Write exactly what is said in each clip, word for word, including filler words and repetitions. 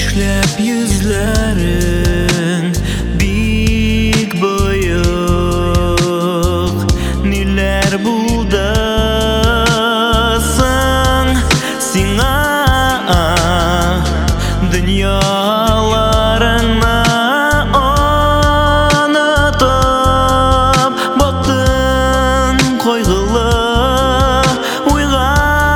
Нишләп йөзләрең бик боек, ниләр булды соң сиңа? Дөньяларыңны онытып баттың кайгылы уйга.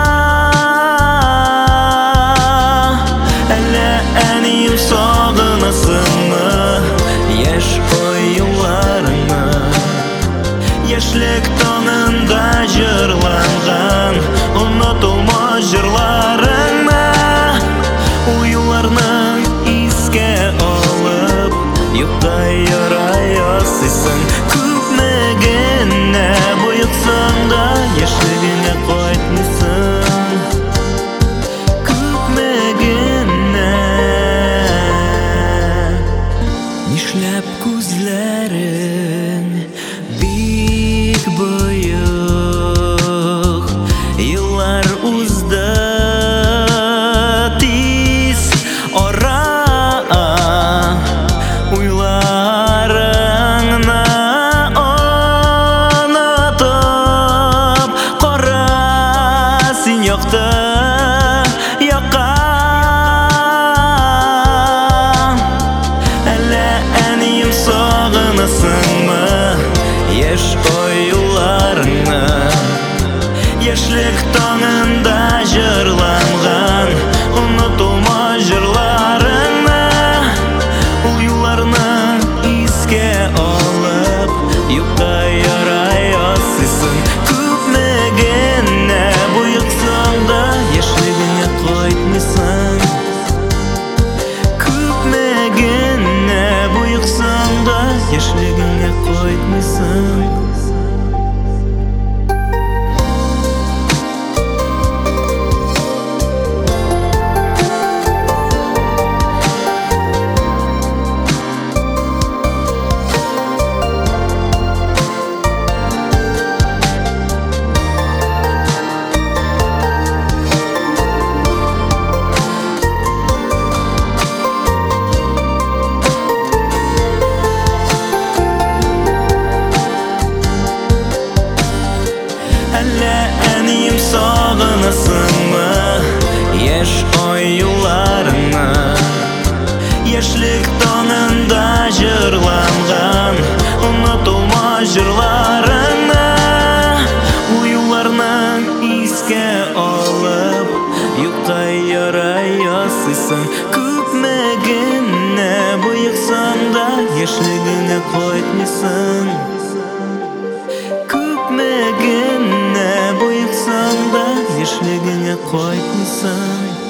Әллә әнием сагынасыңмы яшь оюларыңны? Яшьлек таңында җырланган онытылмас җырларыңны, уюларны искә алып юкта яра ясыйсың. Күпме генә боексаң да яшьлегеңә кайтмыйсың. Күпме генә нишләп күзләрең бик боек, еллар узды тиз ара, уйларыңны онытып кара син якты якка. Әллә әнием сагынасыңмы яшь оюларыңны? Яшьлек таңында җырланган онытылмас җырларыңны, ул юлларны искә алып юкта яра ясыйсың. Күпме генә боексаң да яшьлегеңә кайтмыйсың. Күпме генә боексаң да яшьлегеңә кайтмыйсың. Әллә әнием сагынасыңмы яшь оюларыңны? Яшьлек таңында җырланган онытылмас җырларыңны, ул юлларны искә алып юкта яра ясыйсың. Күпме генә боексаң да яшьлегеңә кайтмыйсың. Күпме генә боексаң да яшьлегеңә кайтмыйсың.